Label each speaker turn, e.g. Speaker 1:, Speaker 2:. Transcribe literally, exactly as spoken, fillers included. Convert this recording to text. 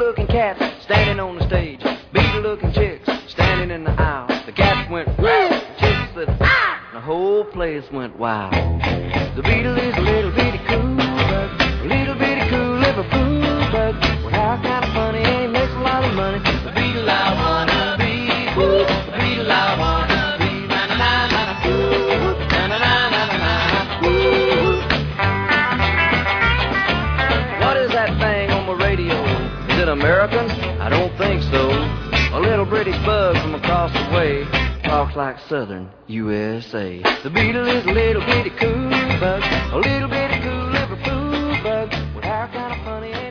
Speaker 1: beetle-looking cats standing on the stage. Beetle-looking chicks standing in the aisle. The cats went wow, the chicks said ah, and the whole place went wow. The beetle is a little bitty cool bug, a little bitty cool Liverpool bug. Well, how kind of funny, and he makes a lot of money. The beetle I wanna be, woo, the beetle I wanna be, na na na na na, woo, na na na na na na, woo. What is that thing on the radio? Is it American? I don't think so. A little British bug from across the way talks like Southern U S A. The beetle is a little bitty cool bug, a little bitty cool Liverpool bug. With hair kind of funny.